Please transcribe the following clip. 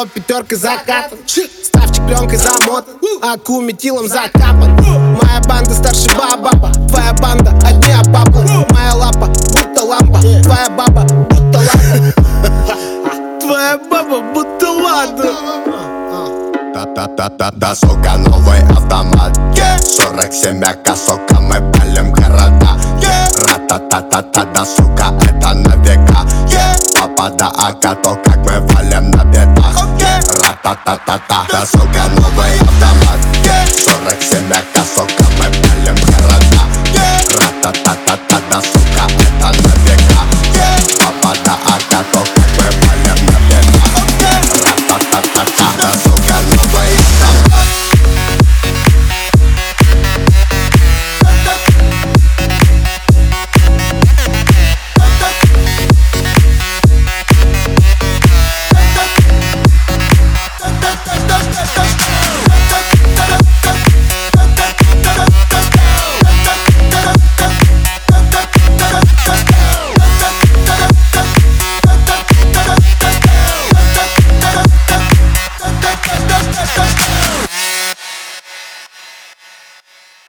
Авто пятеркой закатан, ставчик пленкой замотан, аку метилом закапан. Моя банда старше баба, твоя банда одни обапла. Моя лапа будто лампа, твоя баба будто лада. Твоя баба будто лада. Да, сука, новый автомат, 47 АК, сука, мы палим города. Ра-та-та-та-та, да, сука, это на века. Папа да АК, то как мы валим на бедах. Ра-та-та-та-та, да, сука, новый автомат, 47 АК, сука,